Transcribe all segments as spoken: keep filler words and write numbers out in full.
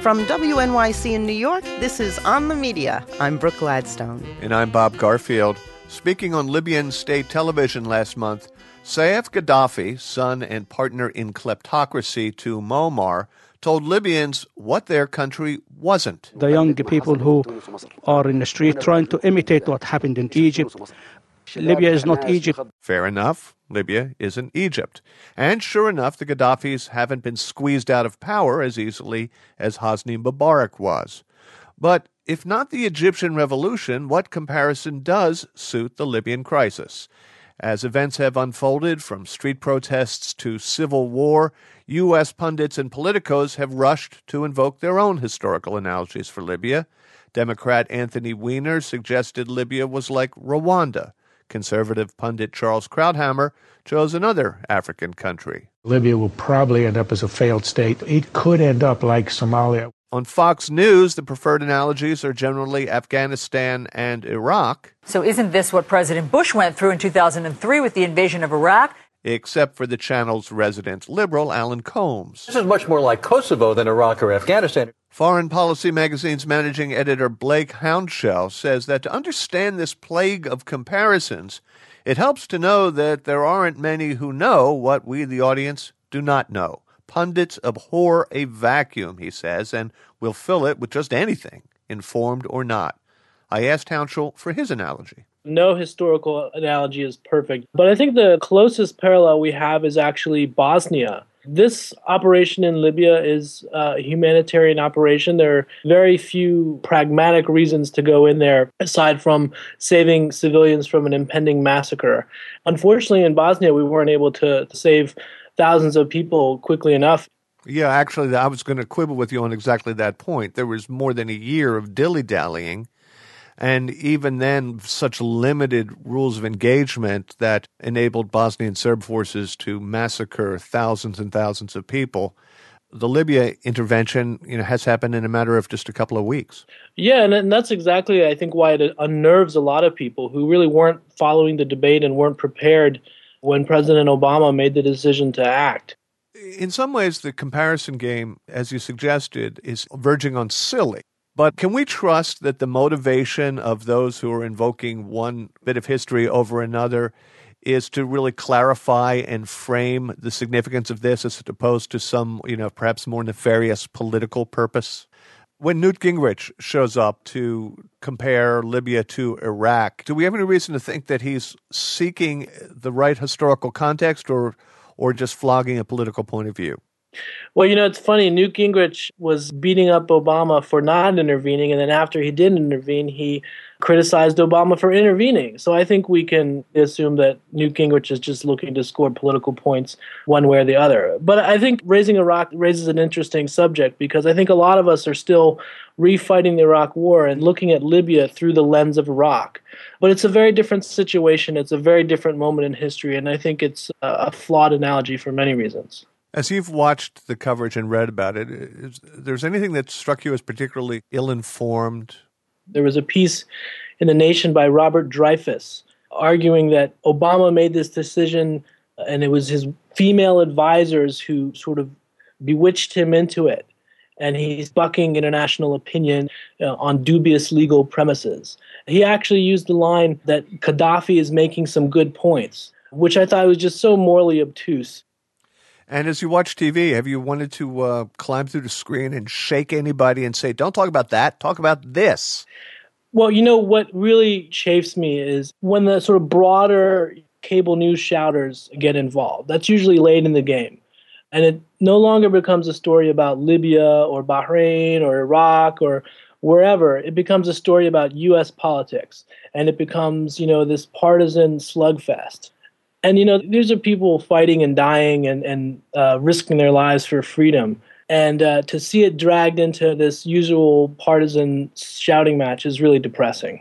From W N Y C in New York, this is On the Media. I'm Brooke Gladstone. And I'm Bob Garfield. Speaking on Libyan state television last month, Saif Gaddafi, son and partner in kleptocracy to Muammar, told Libyans what their country wasn't. The young people who are in the street trying to imitate what happened in Egypt. Libya is not Egypt. Fair enough. Libya isn't Egypt. And sure enough, the Gaddafis haven't been squeezed out of power as easily as Hosni Mubarak was. But if not the Egyptian revolution, what comparison does suit the Libyan crisis? As events have unfolded, from street protests to civil war, U S pundits and politicos have rushed to invoke their own historical analogies for Libya. Democrat Anthony Weiner suggested Libya was like Rwanda. Conservative pundit Charles Krauthammer chose another African country. Libya will probably end up as a failed state. It could end up like Somalia. On Fox News, the preferred analogies are generally Afghanistan and Iraq. So isn't this what President Bush went through in two thousand three with the invasion of Iraq? Except for the channel's resident liberal, Alan Combs. This is much more like Kosovo than Iraq or Afghanistan. Foreign Policy Magazine's managing editor Blake Hounshell says that to understand this plague of comparisons, it helps to know that there aren't many who know what we, the audience, do not know. Pundits abhor a vacuum, he says, and will fill it with just anything, informed or not. I asked Hounshell for his analogy. No historical analogy is perfect, but I think the closest parallel we have is actually Bosnia. This operation in Libya is a humanitarian operation. There are very few pragmatic reasons to go in there, aside from saving civilians from an impending massacre. Unfortunately, in Bosnia, we weren't able to save thousands of people quickly enough. Yeah, actually, I was going to quibble with you on exactly that point. There was more than a year of dilly-dallying, and even then, such limited rules of engagement that enabled Bosnian Serb forces to massacre thousands and thousands of people. The Libya intervention, you know, has happened in a matter of just a couple of weeks. Yeah, and that's exactly, I think, why it unnerves a lot of people who really weren't following the debate and weren't prepared when President Obama made the decision to act. In some ways, the comparison game, as you suggested, is verging on silly. But can we trust that the motivation of those who are invoking one bit of history over another is to really clarify and frame the significance of this as opposed to some, you know, perhaps more nefarious political purpose? When Newt Gingrich shows up to compare Libya to Iraq, do we have any reason to think that he's seeking the right historical context or or just flogging a political point of view? Well, you know, it's funny. Newt Gingrich was beating up Obama for not intervening, and then after he did intervene, he criticized Obama for intervening. So I think we can assume that Newt Gingrich is just looking to score political points one way or the other. But I think raising Iraq raises an interesting subject because I think a lot of us are still refighting the Iraq War and looking at Libya through the lens of Iraq. But it's a very different situation. It's a very different moment in history, and I think it's a flawed analogy for many reasons. As you've watched the coverage and read about it, is there's anything that struck you as particularly ill-informed? There was a piece in The Nation by Robert Dreyfus arguing that Obama made this decision and it was his female advisors who sort of bewitched him into it. And he's bucking international opinion uh, on dubious legal premises. He actually used the line that Gaddafi is making some good points, which I thought was just so morally obtuse. And as you watch T V, have you wanted to uh, climb through the screen and shake anybody and say, don't talk about that, talk about this? Well, you know, what really chafes me is when the sort of broader cable news shouters get involved. That's usually late in the game. And it no longer becomes a story about Libya or Bahrain or Iraq or wherever. It becomes a story about U S politics. And it becomes, you know, this partisan slugfest. And, you know, these are people fighting and dying and, and uh, risking their lives for freedom. And uh, to see it dragged into this usual partisan shouting match is really depressing.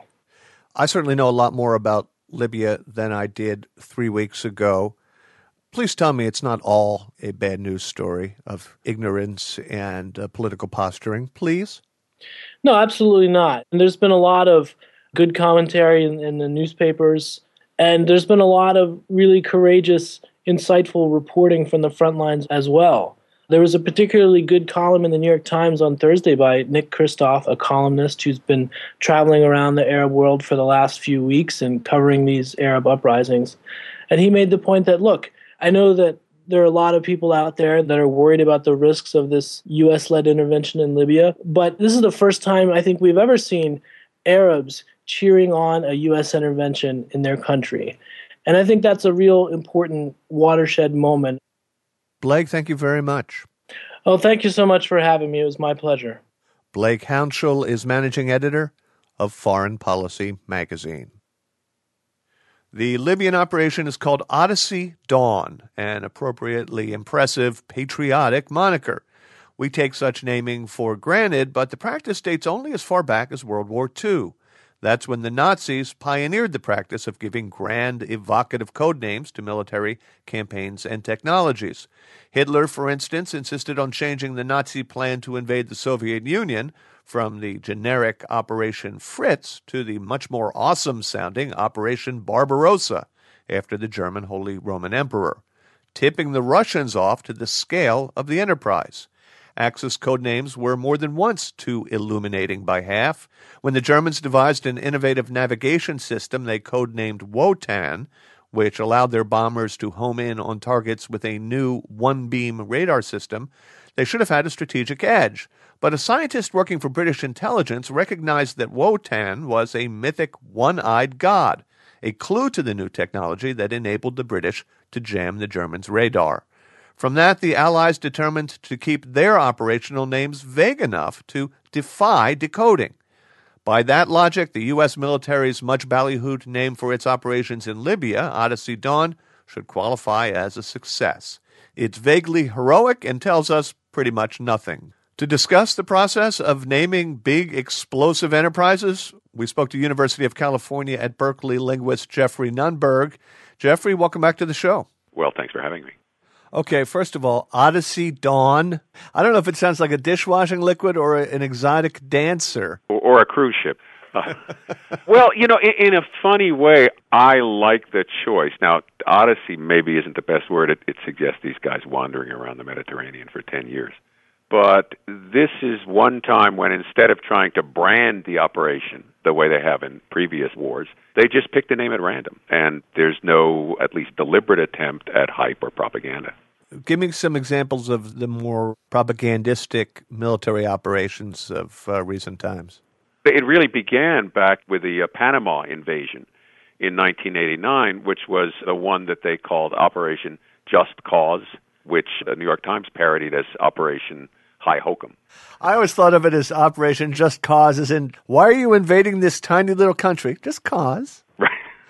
I certainly know a lot more about Libya than I did three weeks ago. Please tell me it's not all a bad news story of ignorance and uh, political posturing, please. No, absolutely not. And there's been a lot of good commentary in, in the newspapers. And there's been a lot of really courageous, insightful reporting from the front lines as well. There was a particularly good column in the New York Times on Thursday by Nick Kristof, a columnist who's been traveling around the Arab world for the last few weeks and covering these Arab uprisings. And he made the point that, look, I know that there are a lot of people out there that are worried about the risks of this U S-led intervention in Libya, but this is the first time I think we've ever seen Arabs cheering on a U S intervention in their country. And I think that's a real important watershed moment. Blake, thank you very much. Oh, thank you so much for having me. It was my pleasure. Blake Hounshell is managing editor of Foreign Policy magazine. The Libyan operation is called Odyssey Dawn, an appropriately impressive, patriotic moniker. We take such naming for granted, but the practice dates only as far back as World War Two. That's when the Nazis pioneered the practice of giving grand, evocative code names to military campaigns and technologies. Hitler, for instance, insisted on changing the Nazi plan to invade the Soviet Union from the generic Operation Fritz to the much more awesome-sounding Operation Barbarossa after the German Holy Roman Emperor, tipping the Russians off to the scale of the enterprise. Axis code names were more than once too illuminating by half. When the Germans devised an innovative navigation system they codenamed Wotan, which allowed their bombers to home in on targets with a new one-beam radar system, they should have had a strategic edge. But a scientist working for British intelligence recognized that Wotan was a mythic one-eyed god, a clue to the new technology that enabled the British to jam the Germans' radar. From that, the Allies determined to keep their operational names vague enough to defy decoding. By that logic, the U S military's much ballyhooed name for its operations in Libya, Odyssey Dawn, should qualify as a success. It's vaguely heroic and tells us pretty much nothing. To discuss the process of naming big, explosive enterprises, we spoke to University of California at Berkeley linguist Jeffrey Nunberg. Jeffrey, welcome back to the show. Well, thanks for having me. Okay, first of all, Odyssey Dawn. I don't know if it sounds like a dishwashing liquid or an exotic dancer. Or, or a cruise ship. Uh, well, you know, in, in a funny way, I like the choice. Now, Odyssey maybe isn't the best word. It, it suggests these guys wandering around the Mediterranean for ten years. But this is one time when instead of trying to brand the operation the way they have in previous wars, they just picked a name at random. And there's no, at least deliberate attempt at hype or propaganda. Give me some examples of the more propagandistic military operations of uh, recent times. It really began back with the uh, Panama invasion in nineteen eighty-nine, which was the one that they called Operation Just Cause, which the New York Times parodied as Operation High Hokum. I always thought of it as Operation Just Cause, as in, why are you invading this tiny little country? Just cause. Right.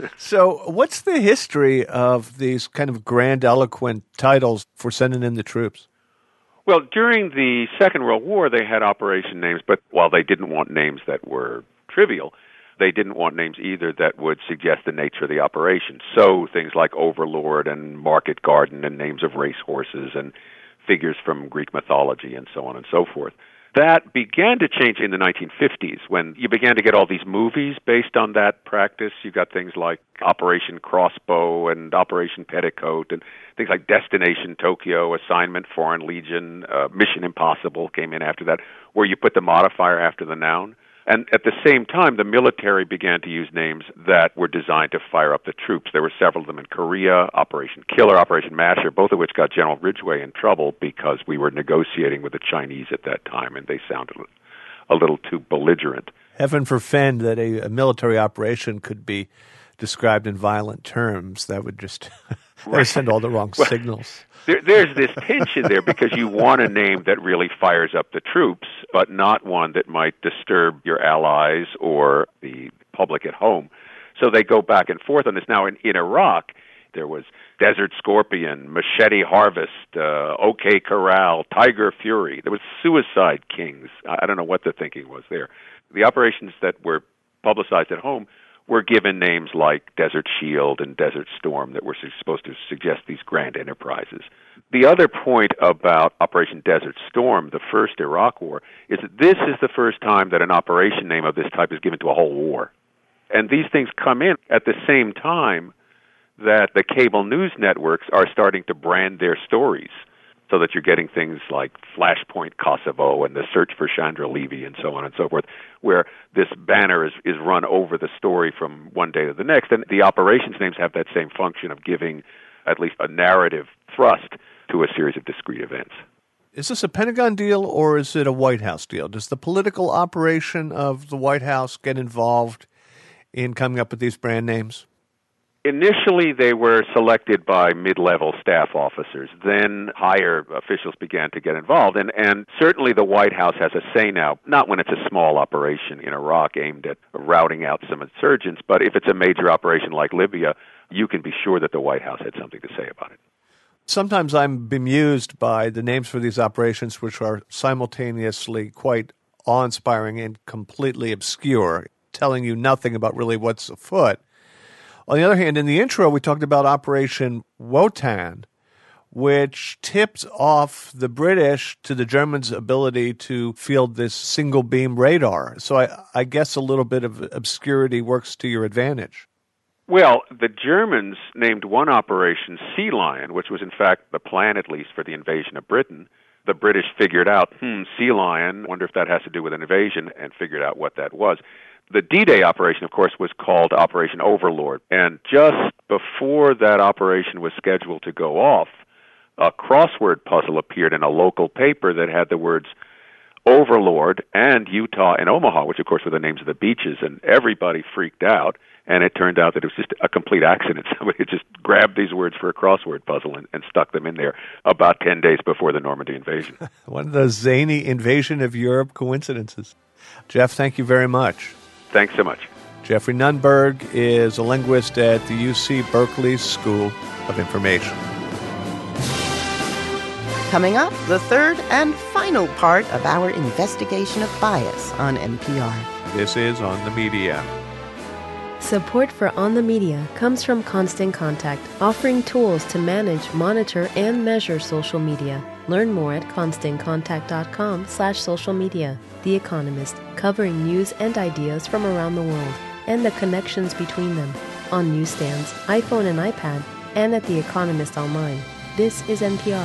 So what's the history of these kind of grandiloquent titles for sending in the troops? Well, during the Second World War, they had operation names, but while they didn't want names that were trivial, they didn't want names either that would suggest the nature of the operation. So things like Overlord and Market Garden and names of racehorses and figures from Greek mythology and so on and so forth. That began to change in the nineteen fifties when you began to get all these movies based on that practice. You got things like Operation Crossbow and Operation Petticoat and things like Destination Tokyo, Assignment Foreign Legion, uh, Mission Impossible came in after that, where you put the modifier after the noun. And at the same time, the military began to use names that were designed to fire up the troops. There were several of them in Korea, Operation Killer, Operation Masher, both of which got General Ridgway in trouble because we were negotiating with the Chinese at that time, and they sounded a little too belligerent. Heaven forfend that a, a military operation could be described in violent terms. That would just that would send all the wrong well, signals. There, there's this tension there because you want a name that really fires up the troops, but not one that might disturb your allies or the public at home. So they go back and forth on this. Now, in, in Iraq, there was Desert Scorpion, Machete Harvest, uh, OK Corral, Tiger Fury. There was Suicide Kings. I don't know what the thinking was there. The operations that were publicized at home were given names like Desert Shield and Desert Storm that were supposed to suggest these grand enterprises. The other point about Operation Desert Storm, the first Iraq war, is that this is the first time that an operation name of this type is given to a whole war. And these things come in at the same time that the cable news networks are starting to brand their stories. so that you're getting things like Flashpoint Kosovo and the search for Chandra Levy and so on and so forth, where this banner is, is run over the story from one day to the next. And the operations names have that same function of giving at least a narrative thrust to a series of discrete events. Is this a Pentagon deal or is it a White House deal? Does the political operation of the White House get involved in coming up with these brand names? Initially, they were selected by mid-level staff officers. Then higher officials began to get involved. And, and certainly the White House has a say now, not when it's a small operation in Iraq aimed at routing out some insurgents, but if it's a major operation like Libya, you can be sure that the White House had something to say about it. Sometimes I'm bemused by the names for these operations, which are simultaneously quite awe-inspiring and completely obscure, telling you nothing about really what's afoot. On the other hand, in the intro, we talked about Operation Wotan, which tipped off the British to the Germans' ability to field this single-beam radar. So I, I guess a little bit of obscurity works to your advantage. Well, the Germans named one operation Sea Lion, which was in fact the plan, at least, for the invasion of Britain. The British figured out, hmm, Sea Lion, wonder if that has to do with an invasion, and figured out what that was. The D-Day operation, of course, was called Operation Overlord. And just before that operation was scheduled to go off, a crossword puzzle appeared in a local paper that had the words Overlord and Utah and Omaha, which, of course, were the names of the beaches, and everybody freaked out. And it turned out that it was just a complete accident. Somebody had just grabbed these words for a crossword puzzle and, and stuck them in there about ten days before the Normandy invasion. One of those zany invasion of Europe coincidences. Jeff, thank you very much. Thanks so much. Jeffrey Nunberg is a linguist at the U C Berkeley School of Information. Coming up, the third and final part of our investigation of bias on N P R. This is On the Media. Support for On the Media comes from Constant Contact, offering tools to manage, monitor, and measure social media. Learn more at constantcontact.com slash social media. The Economist, covering news and ideas from around the world and the connections between them. On newsstands, iPhone and iPad, and at The Economist online. This is N P R.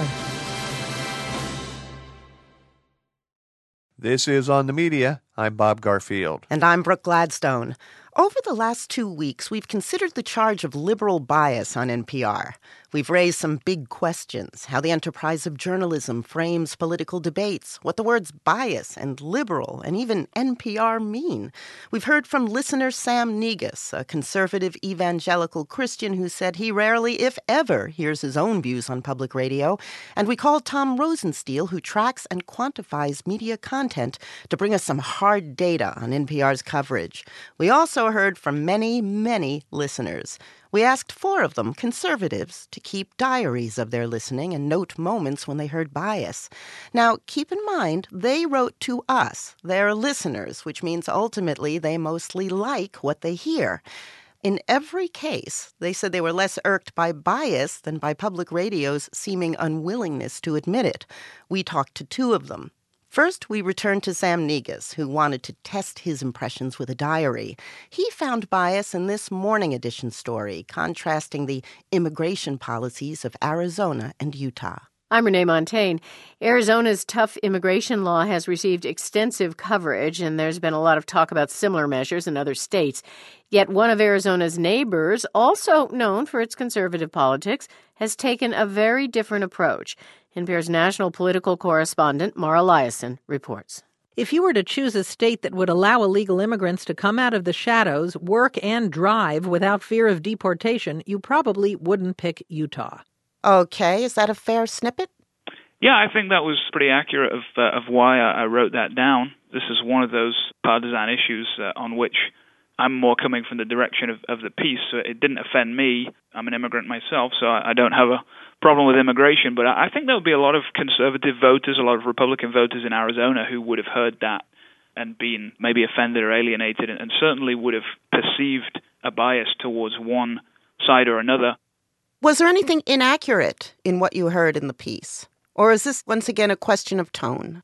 This is On the Media. I'm Bob Garfield. And I'm Brooke Gladstone. Over the last two weeks, we've considered the charge of liberal bias on N P R. We've raised some big questions, how the enterprise of journalism frames political debates, what the words bias and liberal and even N P R mean. We've heard from listener Sam Negus, a conservative evangelical Christian who said he rarely, if ever, hears his own views on public radio. And we called Tom Rosenstiel, who tracks and quantifies media content, to bring us some hard data on N P R's coverage. We also heard from many, many listeners. We asked four of them, conservatives, to keep diaries of their listening and note moments when they heard bias. Now, keep in mind, they wrote to us, their listeners, which means ultimately they mostly like what they hear. In every case, they said they were less irked by bias than by public radio's seeming unwillingness to admit it. We talked to two of them. First, we returned to Sam Negus, who wanted to test his impressions with a diary. He found bias in this Morning Edition story, contrasting the immigration policies of Arizona and Utah. I'm Renee Montaigne. Arizona's tough immigration law has received extensive coverage, and there's been a lot of talk about similar measures in other states. Yet one of Arizona's neighbors, also known for its conservative politics, has taken a very different approach. N P R's national political correspondent, Mara Liasson, reports. If you were to choose a state that would allow illegal immigrants to come out of the shadows, work, and drive without fear of deportation, you probably wouldn't pick Utah. Okay, is that a fair snippet? Yeah, I think that was pretty accurate of uh, of why I, I wrote that down. This is one of those partisan issues uh, on which I'm more coming from the direction of, of the piece. So it didn't offend me. I'm an immigrant myself, so I, I don't have a problem with immigration. But I, I think there would be a lot of conservative voters, a lot of Republican voters in Arizona who would have heard that and been maybe offended or alienated, and, and certainly would have perceived a bias towards one side or another. Was there anything inaccurate in what you heard in the piece? Or is this, once again, a question of tone?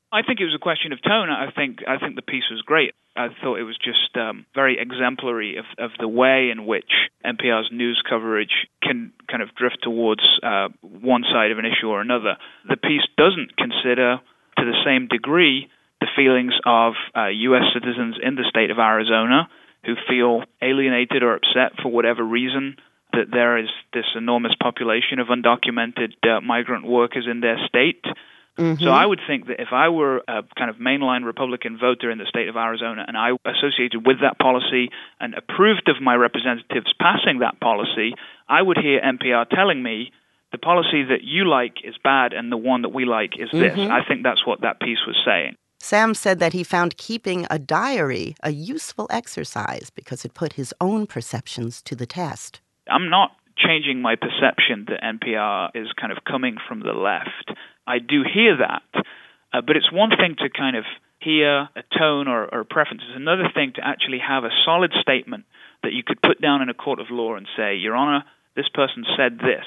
I think it was a question of tone. I think I think the piece was great. I thought it was just um, very exemplary of, of the way in which N P R's news coverage can kind of drift towards uh, one side of an issue or another. The piece doesn't consider, to the same degree, the feelings of uh, U S citizens in the state of Arizona who feel alienated or upset for whatever reason that there is this enormous population of undocumented uh, migrant workers in their state. Mm-hmm. So I would think that if I were a kind of mainline Republican voter in the state of Arizona and I associated with that policy and approved of my representatives passing that policy, I would hear N P R telling me the policy that you like is bad and the one that we like is this. Mm-hmm. I think that's what that piece was saying. Sam said that he found keeping a diary a useful exercise because it put his own perceptions to the test. I'm not changing my perception that N P R is kind of coming from the left. I do hear that, uh, but it's one thing to kind of hear a tone or, or a preference. It's another thing to actually have a solid statement that you could put down in a court of law and say, Your Honor, this person said this.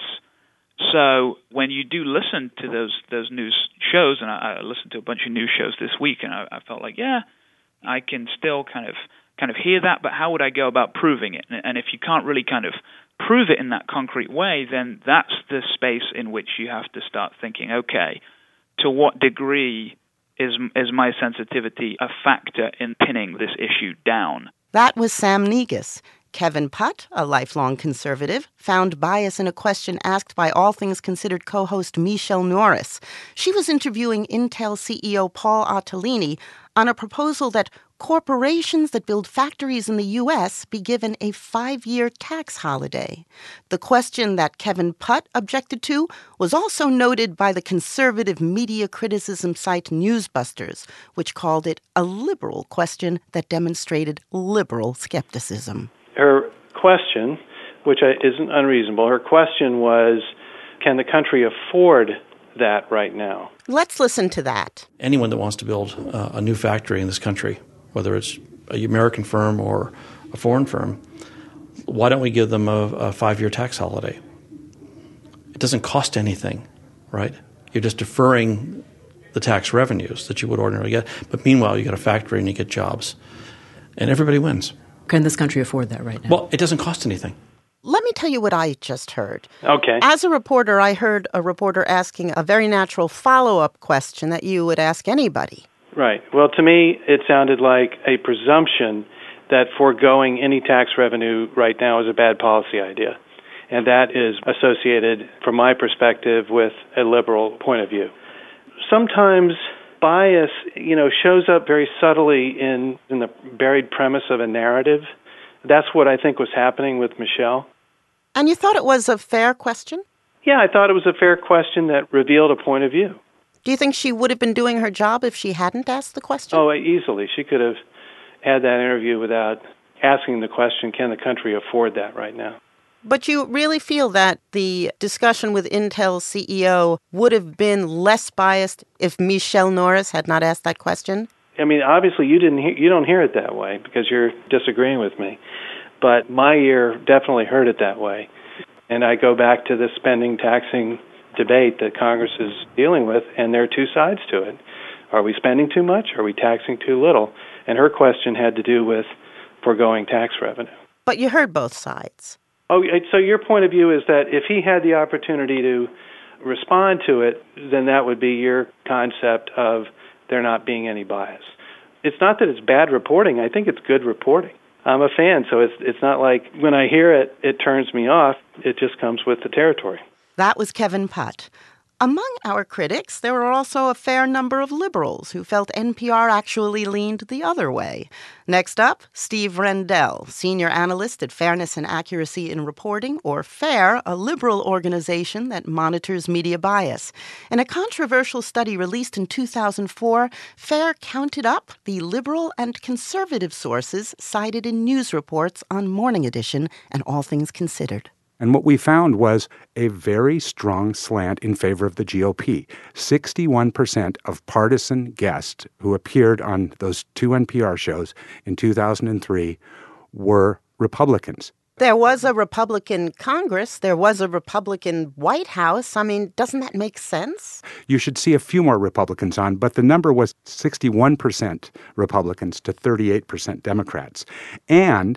So when you do listen to those those news shows, and I, I listened to a bunch of news shows this week, and I, I felt like, yeah, I can still kind of kind of hear that, but how would I go about proving it? And, and if you can't really kind of prove it in that concrete way, then that's the space in which you have to start thinking, okay, to what degree is is my sensitivity a factor in pinning this issue down? That was Sam Negus. Kevin Putt, a lifelong conservative, found bias in a question asked by All Things Considered co-host Michelle Norris. She was interviewing Intel C E O Paul Otellini on a proposal that corporations that build factories in the U S be given a five-year tax holiday. The question that Kevin Putt objected to was also noted by the conservative media criticism site Newsbusters, which called it a liberal question that demonstrated liberal skepticism. Her question, which isn't unreasonable, her question was, can the country afford that right now? Let's listen to that. Anyone that wants to build uh, a new factory in this country, whether it's an American firm or a foreign firm, why don't we give them a, a five-year tax holiday? It doesn't cost anything, right? You're just deferring the tax revenues that you would ordinarily get. But meanwhile, you get a factory and you get jobs. And everybody wins. Can this country afford that right now? Well, it doesn't cost anything. Let me tell you what I just heard. Okay. As a reporter, I heard a reporter asking a very natural follow-up question that you would ask anybody. Right. Well, to me, it sounded like a presumption that foregoing any tax revenue right now is a bad policy idea. And that is associated, from my perspective, with a liberal point of view. Sometimes bias, you know, shows up very subtly in, in the buried premise of a narrative. That's what I think was happening with Michelle. And you thought it was a fair question? Yeah, I thought it was a fair question that revealed a point of view. Do you think she would have been doing her job if she hadn't asked the question? Oh, easily. She could have had that interview without asking the question, can the country afford that right now? But you really feel that the discussion with Intel's C E O would have been less biased if Michelle Norris had not asked that question? I mean, obviously you didn't hear, you don't hear it that way because you're disagreeing with me. But my ear definitely heard it that way. And I go back to the spending taxing debate that Congress is dealing with, and there are two sides to it. Are we spending too much? Are we taxing too little? And her question had to do with foregoing tax revenue. But you heard both sides. Oh, so your point of view is that if he had the opportunity to respond to it, then that would be your concept of there not being any bias. It's not that it's bad reporting. I think it's good reporting. I'm a fan, so it's it's not like when I hear it, it turns me off. It just comes with the territory. That was Kevin Putt. Among our critics, there were also a fair number of liberals who felt N P R actually leaned the other way. Next up, Steve Rendell, senior analyst at Fairness and Accuracy in Reporting, or FAIR, a liberal organization that monitors media bias. In a controversial study released in two thousand four, FAIR counted up the liberal and conservative sources cited in news reports on Morning Edition and All Things Considered. And what we found was a very strong slant in favor of the G O P. sixty-one percent of partisan guests who appeared on those two N P R shows in two thousand three were Republicans. There was a Republican Congress. There was a Republican White House. I mean, doesn't that make sense? You should see a few more Republicans on, but the number was sixty-one percent Republicans to thirty-eight percent Democrats. And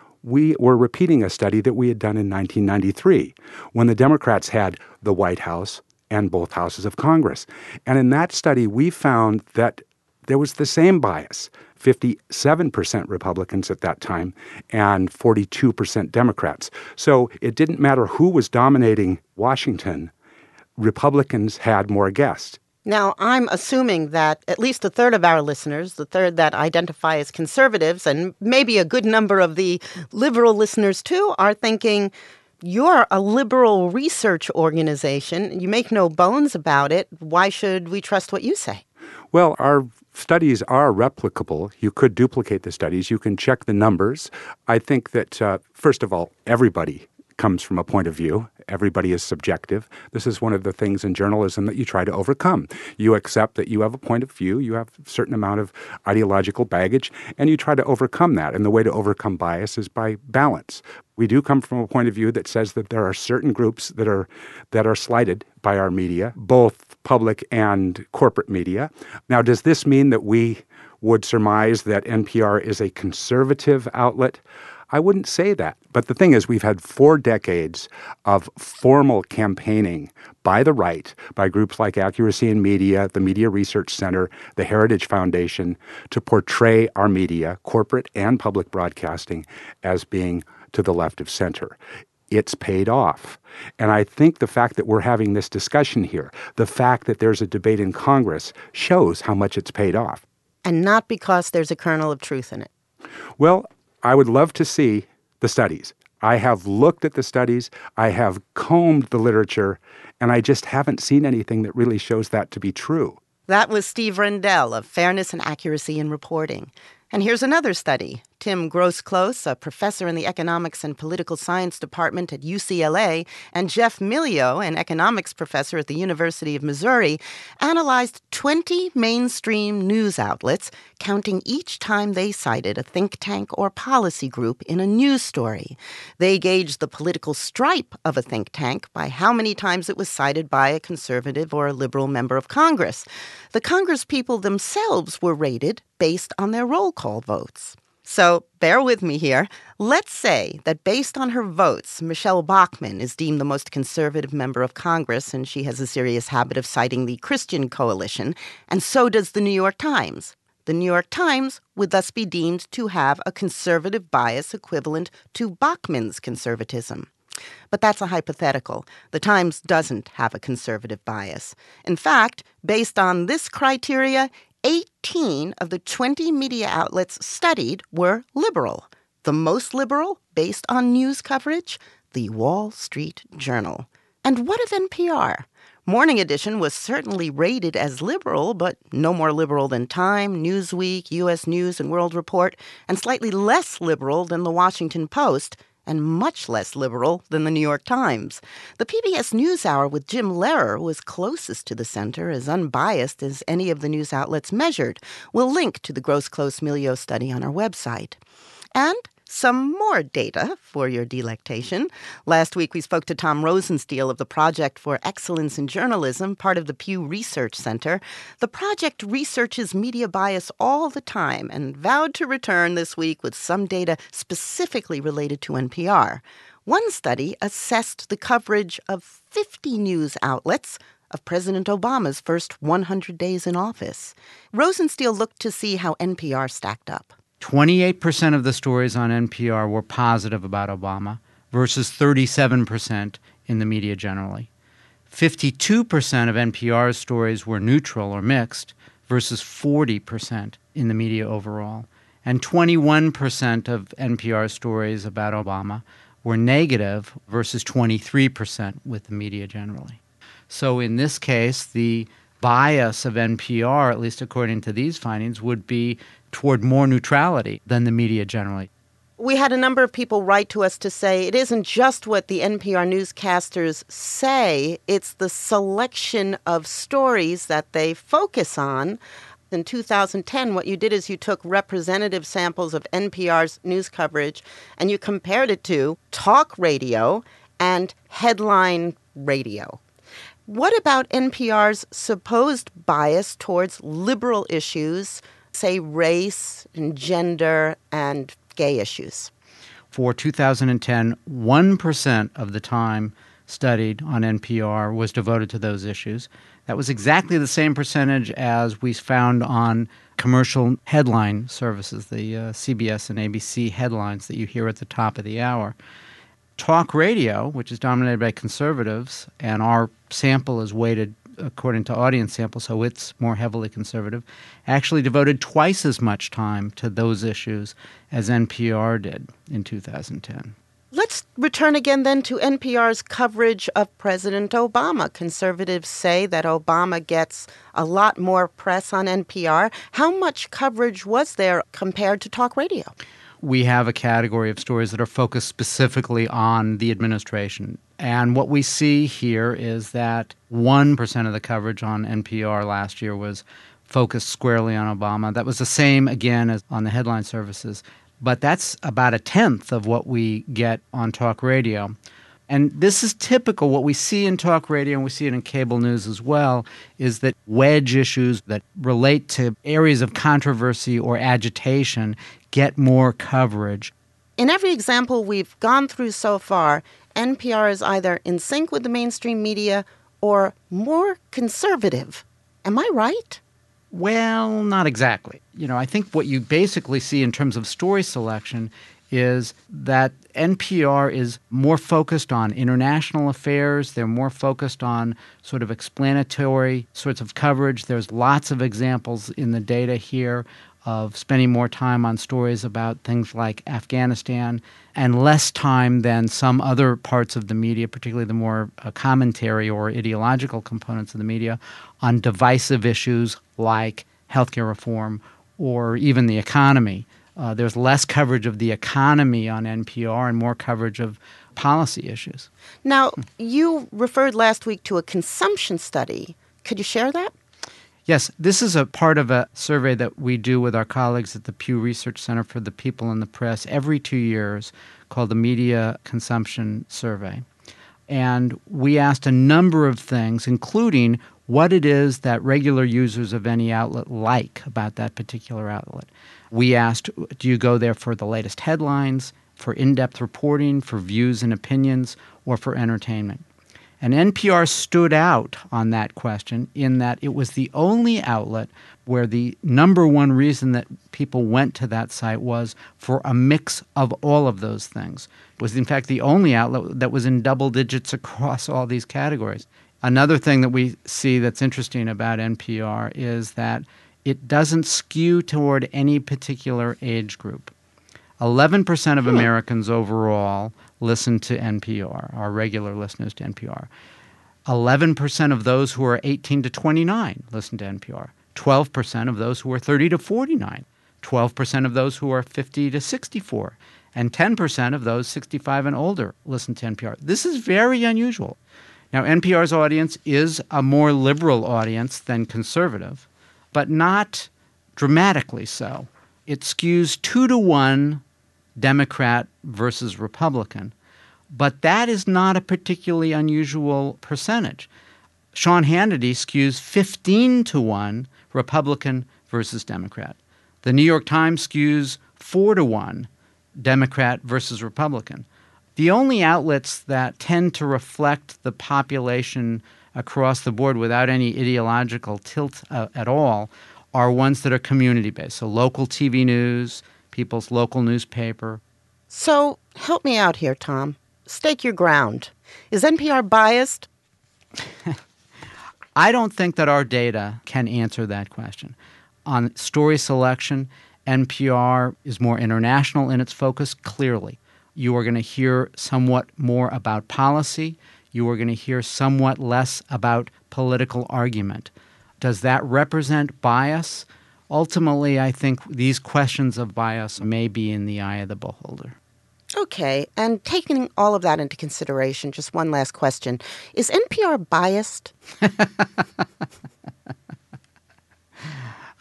we were repeating a study that we had done in nineteen ninety-three when the Democrats had the White House and both houses of Congress. And in that study, we found that there was the same bias, fifty-seven percent Republicans at that time and forty-two percent Democrats. So it didn't matter who was dominating Washington, Republicans had more guests. Now, I'm assuming that at least a third of our listeners, the third that identify as conservatives, and maybe a good number of the liberal listeners too, are thinking, you're a liberal research organization. You make no bones about it. Why should we trust what you say? Well, our studies are replicable. You could duplicate the studies. You can check the numbers. I think that, uh, first of all, everybody comes from a point of view. Everybody is subjective. This is one of the things in journalism that you try to overcome. You accept that you have a point of view, you have a certain amount of ideological baggage, and you try to overcome that. And the way to overcome bias is by balance. We do come from a point of view that says that there are certain groups that are that are slighted by our media, both public and corporate media. Now, does this mean that we would surmise that N P R is a conservative outlet? I wouldn't say that. But the thing is, we've had four decades of formal campaigning by the right, by groups like Accuracy in Media, the Media Research Center, the Heritage Foundation, to portray our media, corporate and public broadcasting, as being to the left of center. It's paid off. And I think the fact that we're having this discussion here, the fact that there's a debate in Congress, shows how much it's paid off. And not because there's a kernel of truth in it. Well, I would love to see the studies. I have looked at the studies, I have combed the literature, and I just haven't seen anything that really shows that to be true. That was Steve Rendell of Fairness and Accuracy in Reporting. And here's another study. Tim Grosclose, a professor in the Economics and Political Science Department at U C L A, and Jeff Milio, an economics professor at the University of Missouri, analyzed twenty mainstream news outlets, counting each time they cited a think tank or policy group in a news story. They gauged the political stripe of a think tank by how many times it was cited by a conservative or a liberal member of Congress. The Congresspeople themselves were rated based on their roll call votes. So bear with me here. Let's say that based on her votes, Michelle Bachmann is deemed the most conservative member of Congress, and she has a serious habit of citing the Christian Coalition, and so does the New York Times. The New York Times would thus be deemed to have a conservative bias equivalent to Bachmann's conservatism. But that's a hypothetical. The Times doesn't have a conservative bias. In fact, based on this criteria, eighteen of the twenty media outlets studied were liberal. The most liberal, based on news coverage, the Wall Street Journal. And what of N P R? Morning Edition was certainly rated as liberal, but no more liberal than Time, Newsweek, U S News and World Report, and slightly less liberal than the Washington Post, and much less liberal than the New York Times. The P B S NewsHour with Jim Lehrer was closest to the center, as unbiased as any of the news outlets measured. We'll link to the Grosclose-Milio study on our website. And some more data for your delectation. Last week, we spoke to Tom Rosenstiel of the Project for Excellence in Journalism, part of the Pew Research Center. The project researches media bias all the time and vowed to return this week with some data specifically related to N P R. One study assessed the coverage of fifty news outlets of President Obama's first one hundred days in office. Rosenstiel looked to see how N P R stacked up. twenty-eight percent of the stories on N P R were positive about Obama versus thirty-seven percent in the media generally. fifty-two percent of N P R's stories were neutral or mixed versus forty percent in the media overall. And twenty-one percent of N P R stories about Obama were negative versus twenty-three percent with the media generally. So in this case, the bias of N P R, at least according to these findings, would be toward more neutrality than the media generally. We had a number of people write to us to say it isn't just what the N P R newscasters say, it's the selection of stories that they focus on. in two thousand ten, what you did is you took representative samples of N P R's news coverage and you compared it to talk radio and headline radio. What about N P R's supposed bias towards liberal issues, say race and gender and gay issues? For two thousand ten, one percent of the time studied on N P R was devoted to those issues. That was exactly the same percentage as we found on commercial headline services, the uh, C B S and A B C headlines that you hear at the top of the hour. Talk radio, which is dominated by conservatives, and our sample is weighted according to audience sample, so it's more heavily conservative, actually devoted twice as much time to those issues as N P R did in two thousand ten. Let's return again then to N P R's coverage of President Obama. Conservatives say that Obama gets a lot more press on N P R. How much coverage was there compared to talk radio? We have a category of stories that are focused specifically on the administration. And what we see here is that one percent of the coverage on N P R last year was focused squarely on Obama. That was the same, again, as on the headline services. But that's about a tenth of what we get on talk radio. And this is typical. What we see in talk radio, and we see it in cable news as well, is that wedge issues that relate to areas of controversy or agitation get more coverage. In every example we've gone through so far, N P R is either in sync with the mainstream media or more conservative. Am I right? Well, not exactly. You know, I think what you basically see in terms of story selection is that N P R is more focused on international affairs. They're more focused on sort of explanatory sorts of coverage. There's lots of examples in the data here of spending more time on stories about things like Afghanistan and less time than some other parts of the media, particularly the more uh, commentary or ideological components of the media, on divisive issues like healthcare reform or even the economy. Uh, there's less coverage of the economy on N P R and more coverage of policy issues. Now, you referred last week to a consumption study. Could you share that? Yes, this is a part of a survey that we do with our colleagues at the Pew Research Center for the People in the Press every two years called the Media Consumption Survey. And we asked a number of things, including what it is that regular users of any outlet like about that particular outlet. We asked, do you go there for the latest headlines, for in-depth reporting, for views and opinions, or for entertainment? And N P R stood out on that question in that it was the only outlet where the number one reason that people went to that site was for a mix of all of those things. It was, in fact, the only outlet that was in double digits across all these categories. Another thing that we see that's interesting about N P R is that it doesn't skew toward any particular age group. eleven percent of Americans overall listen to N P R, are regular listeners to N P R. eleven percent of those who are eighteen to twenty-nine listen to N P R. twelve percent of those who are thirty to forty-nine. twelve percent of those who are fifty to sixty-four. And ten percent of those sixty-five and older listen to N P R. This is very unusual. Now, N P R's audience is a more liberal audience than conservative, but not dramatically so. It skews two to one Democrat versus Republican, but that is not a particularly unusual percentage. Sean Hannity skews fifteen to one Republican versus Democrat. The New York Times skews four to one Democrat versus Republican. The only outlets that tend to reflect the population across the board without any ideological tilt uh, at all are ones that are community-based, so local T V news, people's local newspaper. So help me out here, Tom. Stake your ground. Is N P R biased? I don't think that our data can answer that question. On story selection, N P R is more international in its focus, clearly. You are going to hear somewhat more about policy. You are going to hear somewhat less about political argument. Does that represent bias? Ultimately, I think these questions of bias may be in the eye of the beholder. Okay, and taking all of that into consideration, just one last question. Is N P R biased?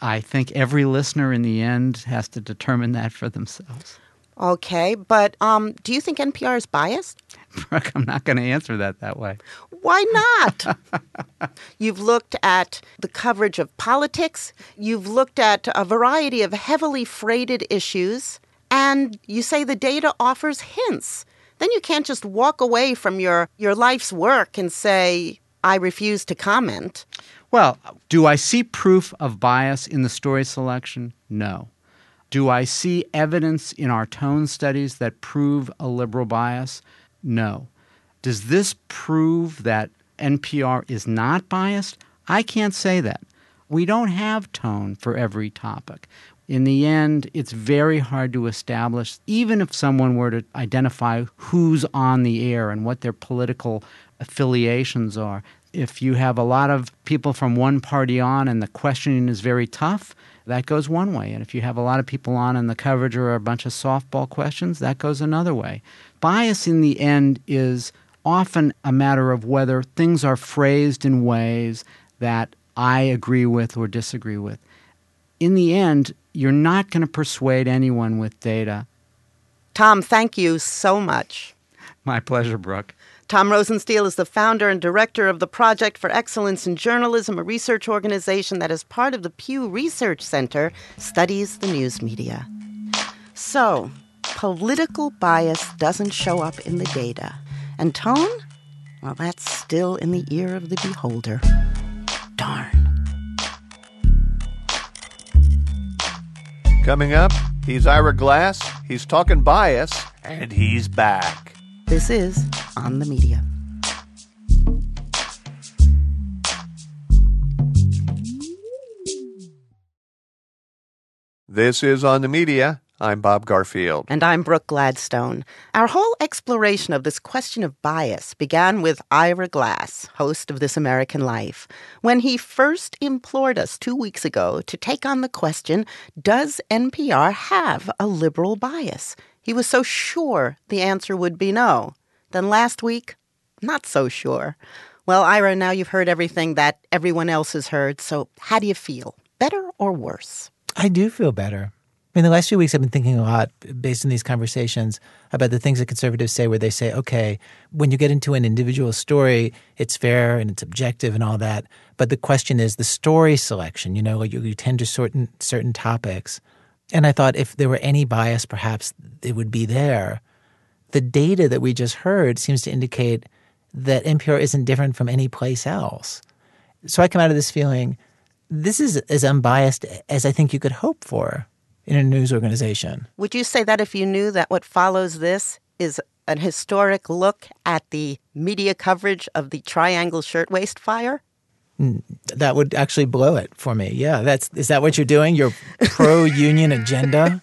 I think every listener in the end has to determine that for themselves. Okay, but um, do you think N P R is biased? Brooke, I'm not going to answer that that way. Why not? You've looked at the coverage of politics. You've looked at a variety of heavily freighted issues. And you say the data offers hints. Then you can't just walk away from your, your life's work and say, I refuse to comment. Well, do I see proof of bias in the story selection? No. Do I see evidence in our tone studies that prove a liberal bias? No. Does this prove that N P R is not biased? I can't say that. We don't have tone for every topic. In the end, it's very hard to establish, even if someone were to identify who's on the air and what their political affiliations are. If you have a lot of people from one party on and the questioning is very tough, that goes one way. And if you have a lot of people on and the coverage are a bunch of softball questions, that goes another way. Bias in the end is often a matter of whether things are phrased in ways that I agree with or disagree with. In the end, you're not going to persuade anyone with data. Tom, thank you so much. My pleasure, Brooke. Tom Rosenstiel is the founder and director of the Project for Excellence in Journalism, a research organization that, as part of the Pew Research Center, studies the news media. So, political bias doesn't show up in the data. And tone? Well, that's still in the ear of the beholder. Darn. Coming up, he's Ira Glass, he's talking bias, and he's back. This is On the Media. This is On the Media. I'm Bob Garfield. And I'm Brooke Gladstone. Our whole exploration of this question of bias began with Ira Glass, host of This American Life, when he first implored us two weeks ago to take on the question, does N P R have a liberal bias? He was so sure the answer would be no. Then last week, not so sure. Well, Ira, now you've heard everything that everyone else has heard, so how do you feel? Better or worse? I do feel better. I mean, the last few weeks I've been thinking a lot, based on these conversations, about the things that conservatives say where they say, okay, when you get into an individual story, it's fair and it's objective and all that. But the question is the story selection, you know, you, you tend to certain, certain topics. And I thought if there were any bias, perhaps it would be there. The data that we just heard seems to indicate that N P R isn't different from any place else. So I come out of this feeling, this is as unbiased as I think you could hope for in a news organization. Would you say that if you knew that what follows this is an historic look at the media coverage of the Triangle Shirtwaist fire? That would actually blow it for me. Yeah, that's is that what you're doing? Your pro-union agenda?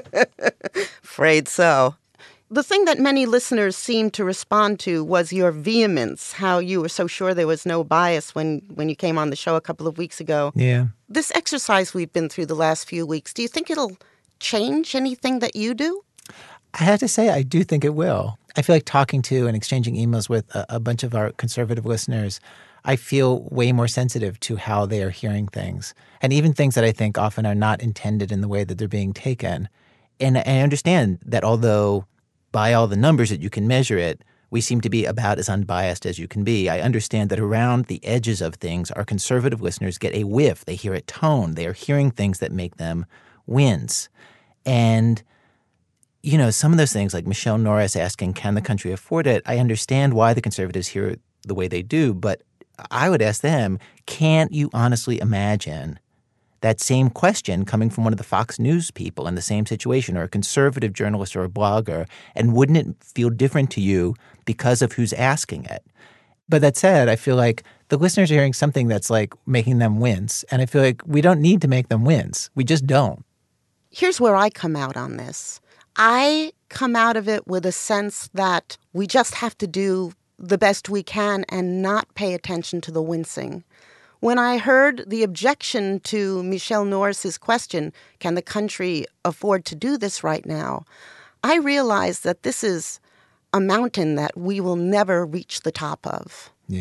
Afraid so. The thing that many listeners seemed to respond to was your vehemence, how you were so sure there was no bias when, when you came on the show a couple of weeks ago. Yeah. This exercise we've been through the last few weeks, do you think it'll change anything that you do? I have to say, I do think it will. I feel like talking to and exchanging emails with a, a bunch of our conservative listeners, I feel way more sensitive to how they are hearing things, and even things that I think often are not intended in the way that they're being taken. And I understand that although by all the numbers that you can measure it, we seem to be about as unbiased as you can be. I understand that around the edges of things, our conservative listeners get a whiff. They hear a tone. They are hearing things that make them wince. And, you know, some of those things, like Michelle Norris asking, can the country afford it? I understand why the conservatives hear it the way they do, but I would ask them, can't you honestly imagine that same question coming from one of the Fox News people in the same situation, or a conservative journalist or a blogger, and wouldn't it feel different to you because of who's asking it? But that said, I feel like the listeners are hearing something that's like making them wince, and I feel like we don't need to make them wince. We just don't. Here's where I come out on this. I come out of it with a sense that we just have to do the best we can and not pay attention to the wincing. When I heard the objection to Michelle Norris's question, can the country afford to do this right now? I realized that this is a mountain that we will never reach the top of. Yeah.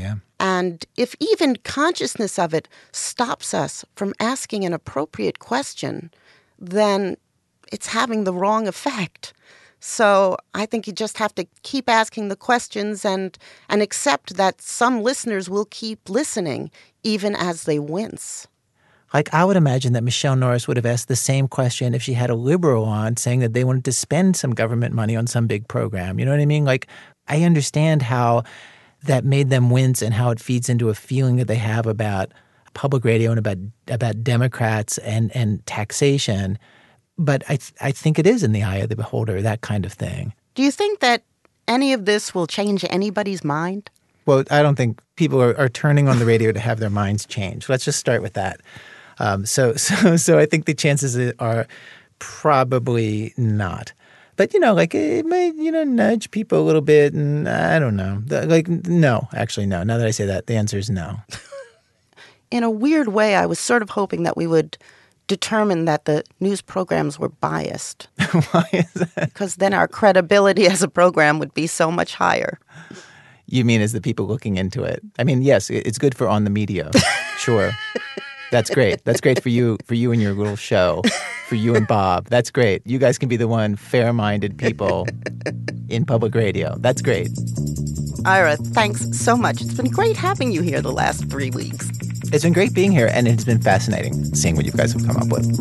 And if even consciousness of it stops us from asking an appropriate question, then it's having the wrong effect. So I think you just have to keep asking the questions and and accept that some listeners will keep listening even as they wince. Like, I would imagine that Michele Norris would have asked the same question if she had a liberal on saying that they wanted to spend some government money on some big program. You know what I mean? Like, I understand how that made them wince and how it feeds into a feeling that they have about public radio and about about Democrats and, and taxation. But I th- I think it is in the eye of the beholder, that kind of thing. Do you think that any of this will change anybody's mind? Well, I don't think people are, are turning on the radio to have their minds changed. Let's just start with that. Um, so, so, so I think the chances are probably not. But, you know, like it might, you know, nudge people a little bit. And I don't know. Like, no, actually, no. Now that I say that, the answer is no. In a weird way, I was sort of hoping that we would determine that the news programs were biased. Why is that? Because then our credibility as a program would be so much higher. You mean as the people looking into it? I mean, yes, it's good for On the Media. Sure. That's great. That's great for you, for you and your little show, for you and Bob. That's great. You guys can be the one fair-minded people in public radio. That's great. Ira, thanks so much. It's been great having you here the last three weeks. It's been great being here, and it's been fascinating seeing what you guys have come up with.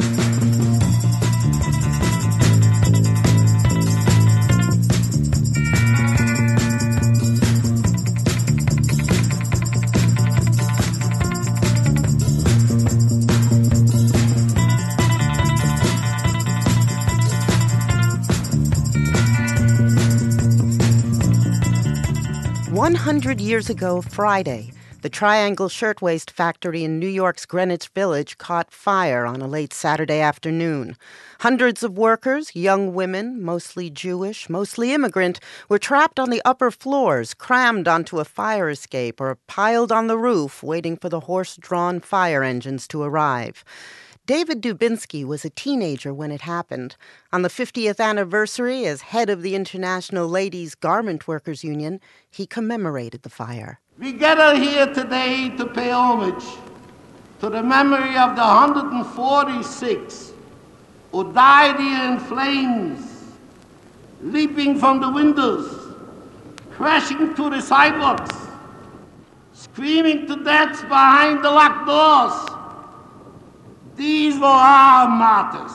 One hundred years ago Friday, the Triangle Shirtwaist Factory in New York's Greenwich Village caught fire on a late Saturday afternoon. Hundreds of workers, young women, mostly Jewish, mostly immigrant, were trapped on the upper floors, crammed onto a fire escape, or piled on the roof, waiting for the horse-drawn fire engines to arrive. David Dubinsky was a teenager when it happened. On the fiftieth anniversary, as head of the International Ladies Garment Workers Union, he commemorated the fire. We gather here today to pay homage to the memory of the one hundred forty-six who died here in flames, leaping from the windows, crashing through the sidewalks, screaming to death behind the locked doors. These were our martyrs.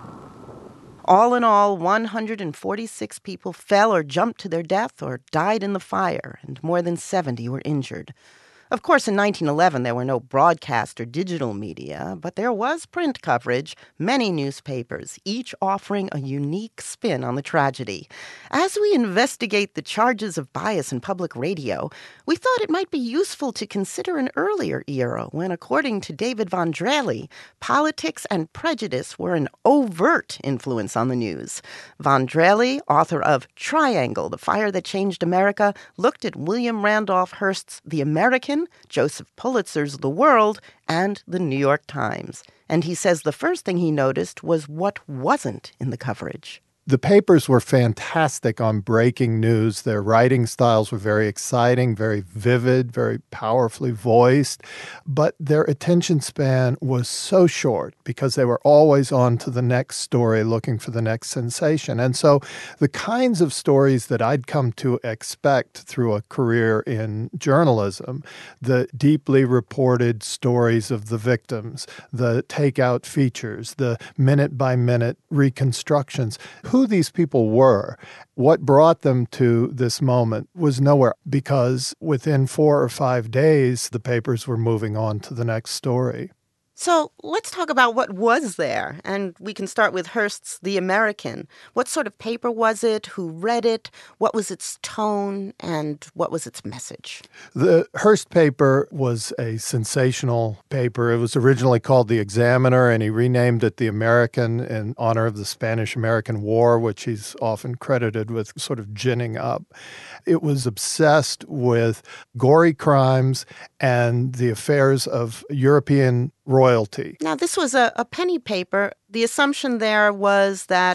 All in all, one hundred forty-six people fell or jumped to their death or died in the fire, and more than seventy were injured. Of course, in nineteen eleven, there were no broadcast or digital media, but there was print coverage, many newspapers, each offering a unique spin on the tragedy. As we investigate the charges of bias in public radio, we thought it might be useful to consider an earlier era when, according to David Vendrelli, politics and prejudice were an overt influence on the news. Vendrelli, author of Triangle, The Fire That Changed America, looked at William Randolph Hearst's The American, Joseph Pulitzer's The World, and the New York Times. And he says the first thing he noticed was what wasn't in the coverage. The papers were fantastic on breaking news. Their writing styles were very exciting, very vivid, very powerfully voiced. But their attention span was so short because they were always on to the next story, looking for the next sensation. And so the kinds of stories that I'd come to expect through a career in journalism, the deeply reported stories of the victims, the takeout features, the minute-by-minute reconstructions, who these people were, what brought them to this moment was nowhere, because within four or five days, the papers were moving on to the next story. So let's talk about what was there. And we can start with Hearst's The American. What sort of paper was it? Who read it? What was its tone? And what was its message? The Hearst paper was a sensational paper. It was originally called The Examiner, and he renamed it The American in honor of the Spanish-American War, which he's often credited with sort of ginning up. It was obsessed with gory crimes and the affairs of European royalty. Now, this was a, a penny paper. The assumption there was that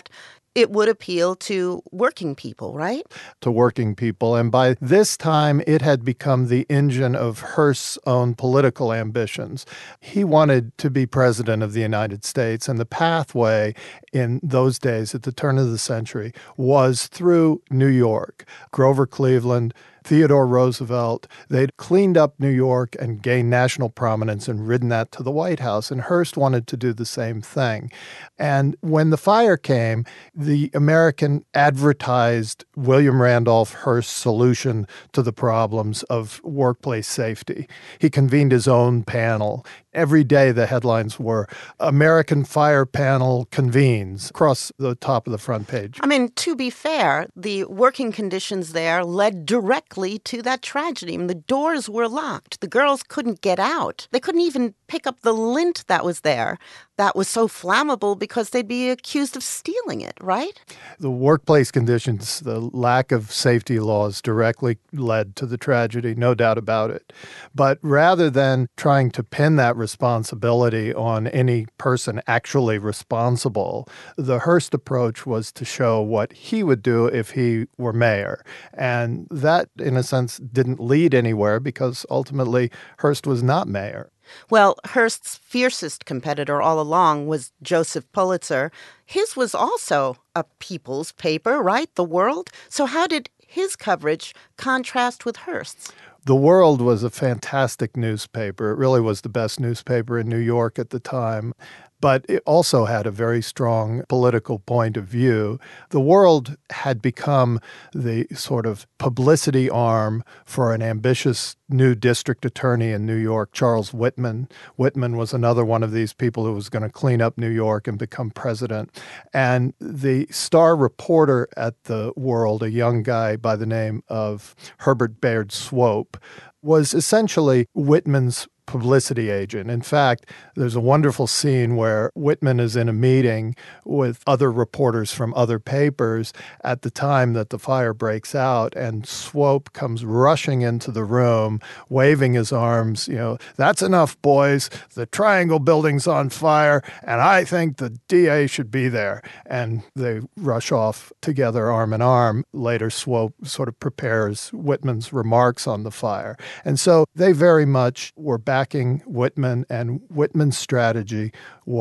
it would appeal to working people, right? To working people. And by this time, it had become the engine of Hearst's own political ambitions. He wanted to be president of the United States, and the pathway in those days, at the turn of the century, was through New York. Grover Cleveland, Theodore Roosevelt, they'd cleaned up New York and gained national prominence and ridden that to the White House. And Hearst wanted to do the same thing. And when the fire came, the American advertised William Randolph Hearst's solution to the problems of workplace safety. He convened his own panel. Every day the headlines were, American Fire Panel convenes, across the top of the front page. I mean, to be fair, the working conditions there led directly to that tragedy. I mean, the doors were locked. The girls couldn't get out. They couldn't even pick up the lint that was there. That was so flammable because they'd be accused of stealing it, right? The workplace conditions, the lack of safety laws directly led to the tragedy, no doubt about it. But rather than trying to pin that responsibility on any person actually responsible, the Hearst approach was to show what he would do if he were mayor. And that, in a sense, didn't lead anywhere because ultimately Hearst was not mayor. Well, Hearst's fiercest competitor all along was Joseph Pulitzer. His was also a people's paper, right? The World. So how did his coverage contrast with Hearst's? The World was a fantastic newspaper. It really was the best newspaper in New York at the time. But it also had a very strong political point of view. The World had become the sort of publicity arm for an ambitious new district attorney in New York, Charles Whitman. Whitman was another one of these people who was going to clean up New York and become president. And the star reporter at the World, a young guy by the name of Herbert Bayard Swope, was essentially Whitman's publicity agent. In fact, there's a wonderful scene where Whitman is in a meeting with other reporters from other papers at the time that the fire breaks out, and Swope comes rushing into the room, waving his arms, you know, that's enough, boys. The Triangle building's on fire, and I think the D A should be there. And they rush off together, arm in arm. Later, Swope sort of prepares Whitman's remarks on the fire. And so they very much were back backing Whitman, and Whitman's strategy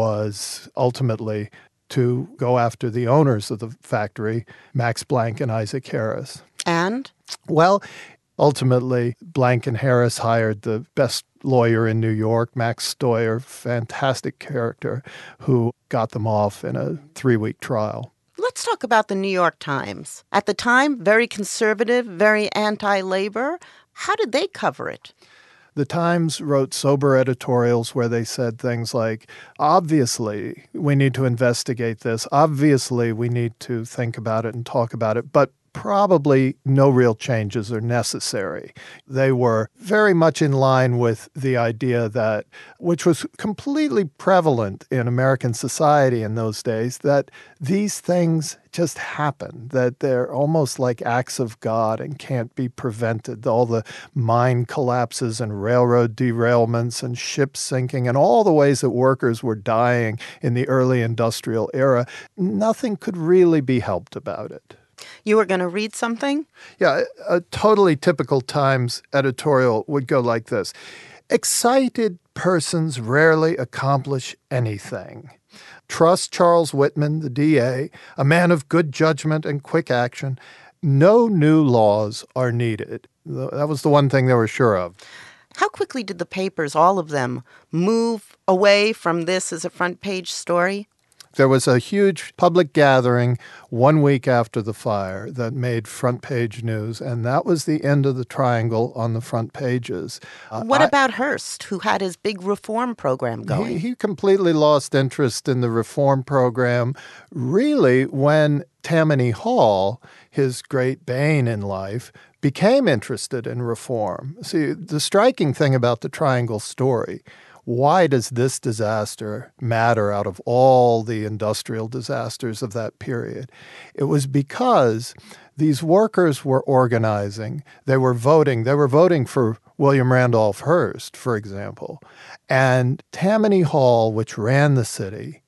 was ultimately to go after the owners of the factory, Max Blank and Isaac Harris. And? Well, ultimately, Blank and Harris hired the best lawyer in New York, Max Stoyer, fantastic character, who got them off in a three-week trial. Let's talk about the New York Times. At the time, very conservative, very anti-labor. How did they cover it? The Times wrote sober editorials where they said things like, obviously, we need to investigate this. Obviously, we need to think about it and talk about it. But probably no real changes are necessary. They were very much in line with the idea that, which was completely prevalent in American society in those days, that these things just happen, that they're almost like acts of God and can't be prevented. All the mine collapses and railroad derailments and ships sinking and all the ways that workers were dying in the early industrial era, nothing could really be helped about it. You were going to read something? Yeah, a totally typical Times editorial would go like this. Excited persons rarely accomplish anything. Trust Charles Whitman, the D A, a man of good judgment and quick action. No new laws are needed. That was the one thing they were sure of. How quickly did the papers, all of them, move away from this as a front page story? There was a huge public gathering one week after the fire that made front page news, and that was the end of the Triangle on the front pages. Uh, what I, about Hearst, who had his big reform program going? He, he completely lost interest in the reform program, really, when Tammany Hall, his great bane in life, became interested in reform. See, the striking thing about the Triangle story, why does this disaster matter out of all the industrial disasters of that period? It was because these workers were organizing. They were voting. They were voting for William Randolph Hearst, for example. And Tammany Hall, which ran the city,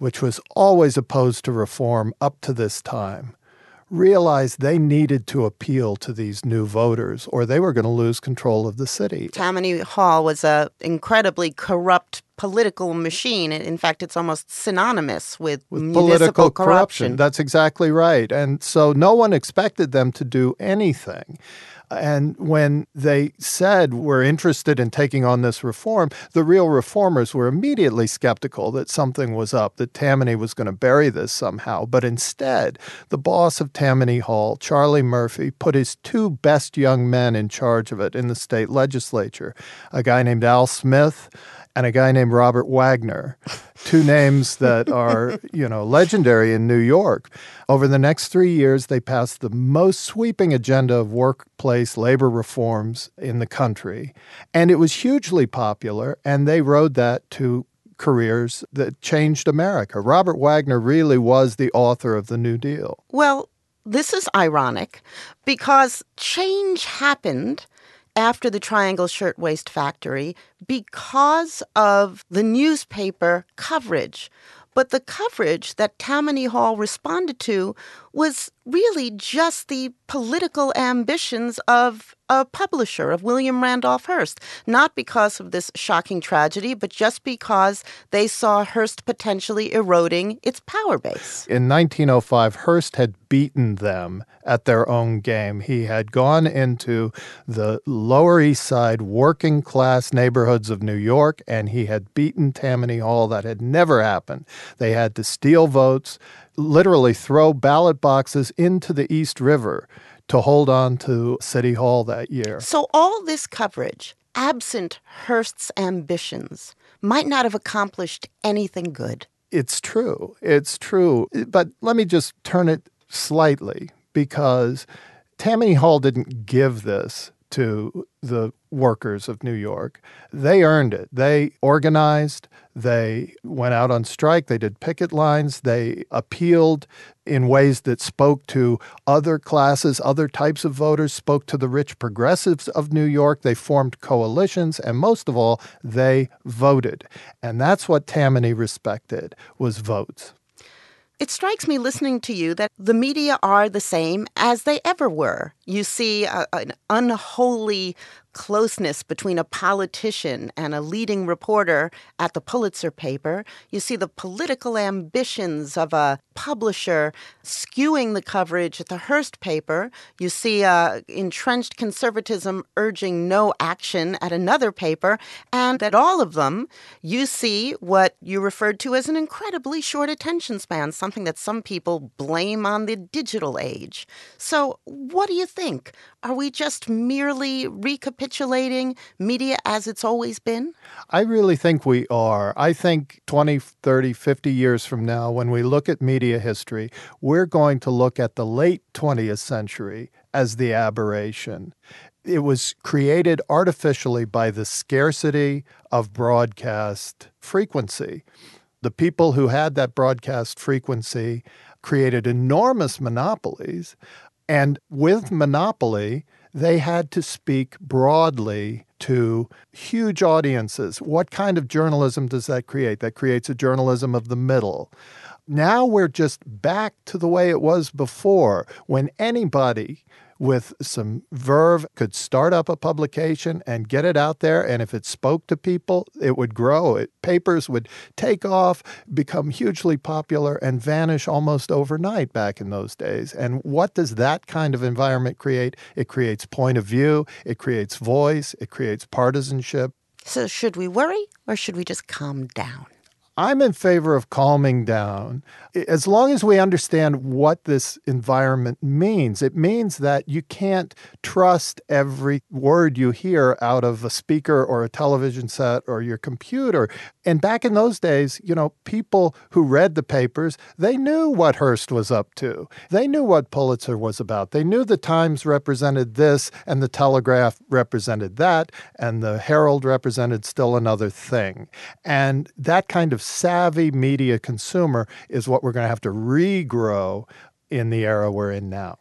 which was always opposed to reform up to this time, realized they needed to appeal to these new voters or they were going to lose control of the city. Tammany Hall was an incredibly corrupt political machine. In fact, it's almost synonymous with, with municipal political corruption. corruption. That's exactly right. And so no one expected them to do anything. And when they said we're interested in taking on this reform, the real reformers were immediately skeptical that something was up, that Tammany was going to bury this somehow. But instead, the boss of Tammany Hall, Charlie Murphy, put his two best young men in charge of it in the state legislature, a guy named Al Smith and a guy named Robert Wagner, two names that are, you know, legendary in New York. Over the next three years, they passed the most sweeping agenda of workplace labor reforms in the country. And it was hugely popular, and they rode that to careers that changed America. Robert Wagner really was the author of the New Deal. Well, this is ironic because change happened after the Triangle Shirtwaist Factory because of the newspaper coverage. But the coverage that Tammany Hall responded to was really just the political ambitions of a publisher, of William Randolph Hearst, not because of this shocking tragedy, but just because they saw Hearst potentially eroding its power base. In nineteen oh five, Hearst had beaten them at their own game. He had gone into the Lower East Side working class neighborhoods of New York, and he had beaten Tammany Hall. That had never happened. They had to steal votes, literally throw ballot boxes into the East River to hold on to City Hall that year. So all this coverage, absent Hearst's ambitions, might not have accomplished anything good. It's true. It's true. But let me just turn it slightly, because Tammany Hall didn't give this to the workers of New York. They earned it. They organized. They went out on strike. They did picket lines. They appealed in ways that spoke to other classes, other types of voters, spoke to the rich progressives of New York. They formed coalitions, and most of all, they voted. And that's what Tammany respected, was votes. It strikes me listening to you that the media are the same as they ever were. You see a, an unholy closeness between a politician and a leading reporter at the Pulitzer paper. You see the political ambitions of a publisher skewing the coverage at the Hearst paper. You see uh, entrenched conservatism urging no action at another paper. And at all of them, you see what you referred to as an incredibly short attention span, something that some people blame on the digital age. So what do you think? Are we just merely recapitulating media as it's always been? I really think we are. I think twenty, thirty, fifty years from now, when we look at media history, we're going to look at the late twentieth century as the aberration. It was created artificially by the scarcity of broadcast frequency. The people who had that broadcast frequency created enormous monopolies. And with monopoly, they had to speak broadly to huge audiences. What kind of journalism does that create? That creates a journalism of the middle. Now we're just back to the way it was before, when anybody with some verve could start up a publication and get it out there. And if it spoke to people, it would grow. It, papers would take off, become hugely popular, and vanish almost overnight back in those days. And what does that kind of environment create? It creates point of view. It creates voice. It creates partisanship. So should we worry or should we just calm down? I'm in favor of calming down. As long as we understand what this environment means, it means that you can't trust every word you hear out of a speaker or a television set or your computer. And back in those days, you know, people who read the papers, they knew what Hearst was up to. They knew what Pulitzer was about. They knew the Times represented this and the Telegraph represented that and the Herald represented still another thing. And that kind of savvy media consumer is what we're going to have to regrow in the era we're in now.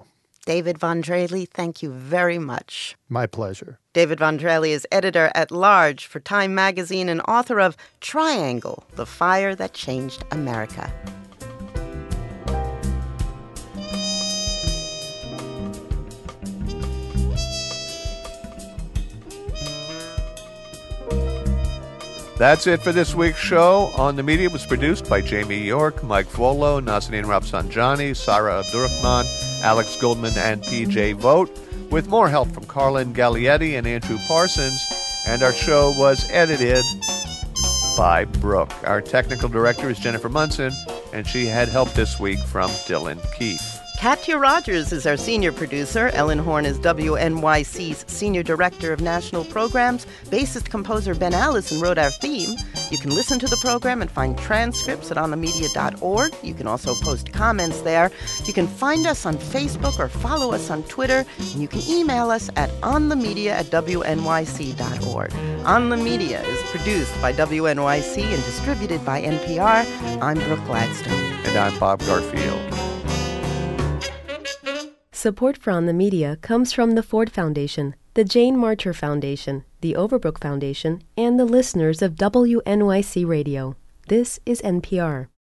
David Vendrelli, thank you very much. My pleasure. David Vendrelli is editor-at-large for Time magazine and author of Triangle, The Fire That Changed America. That's it for this week's show. On the Media was produced by Jamie York, Mike Volo, Nazanin Rafsanjani, Sarah Abdurrahman, Alex Goldman, and P J Vogt, with more help from Carlin Gallietti and Andrew Parsons. And our show was edited by Brooke. Our technical director is Jennifer Munson, and she had help this week from Dylan Keefe. Katya Rogers is our senior producer. Ellen Horn is W N Y C's senior director of national programs. Bassist-composer Ben Allison wrote our theme. You can listen to the program and find transcripts at on the media dot org. You can also post comments there. You can find us on Facebook or follow us on Twitter. And you can email us at onthemedia at W N Y C dot org. On the Media is produced by W N Y C and distributed by N P R. I'm Brooke Gladstone. And I'm Bob Garfield. Support for On the Media comes from the Ford Foundation, the Jane Marcher Foundation, the Overbrook Foundation, and the listeners of W N Y C Radio. This is N P R.